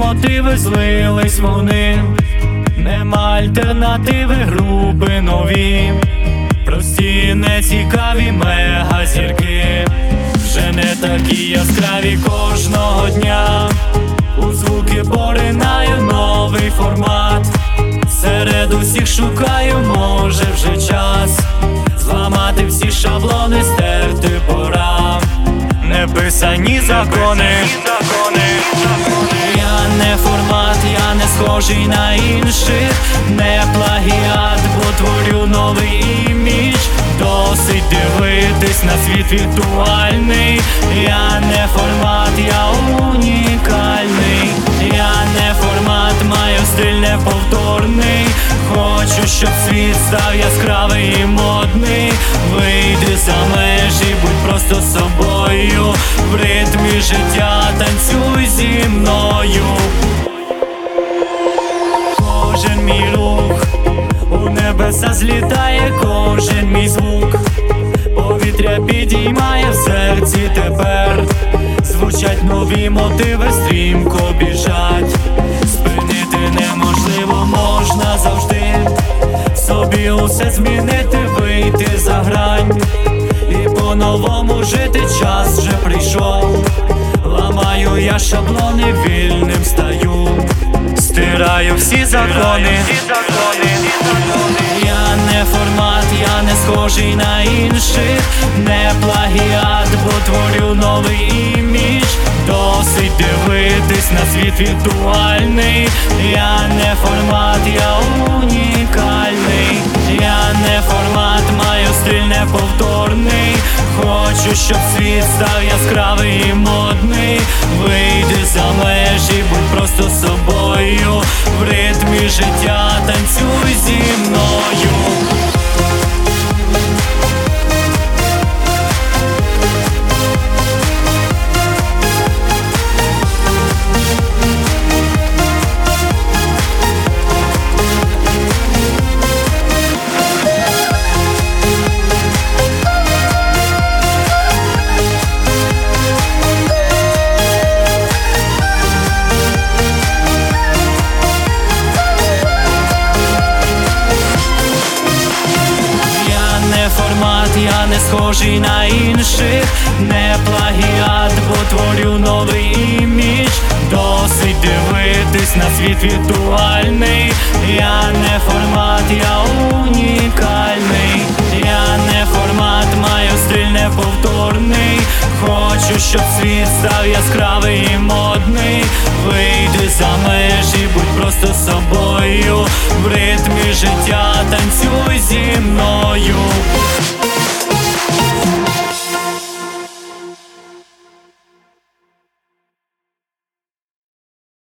мотиви злились вони, нема альтернативи, групи нові, прості, нецікаві мегазірки, вже не такі яскраві кожного дня. У звуки поринаю новий формат, серед усіх шукаю, може вже час зламати всі шаблони, стерти пора неписані закони. Я не формат, я не схожий на інших, не плагіат, бо творю новий імідж. Досить дивитись на світ віртуальний. Я не формат, я унікальний. Я не формат, маю стиль неповторний. Хочу, щоб світ став яскравий і модний. Вийди за межі, будь просто собою. В ритмі життя танцюй зі мною. Кожен мій рух у небеса злітає, кожен мій звук повітря підіймає в серці тепер. Звучать нові мотиви, стрімко біжать. Спинити неможливо, можна завжди. Собі усе змінити, вийти за грань і по-новому жити, час вже прийшов. Ламаю я шаблони, вільним стаю, стираю всі закони. Я не формат, я не схожий на інших, не плагіат, бо творю новий імідж. Досить дивитись на світ віртуальний. Я не формат, я унікальний. Я не формат, маю стиль неповторний. Хочу, щоб світ став яскравий і модний. Вийди за межі, будь просто собою. В ритмі життя танцюй зі мною. Я не схожий на інших, не плагіат, бо творю новий імідж. Досить дивитись на світ віртуальний. Я не формат, я унікальний. Я не формат, маю стиль неповторний. Хочу, щоб світ став яскравий і модний. Вийди за межі, будь просто собою. В ритмі життя танцюй зі мною.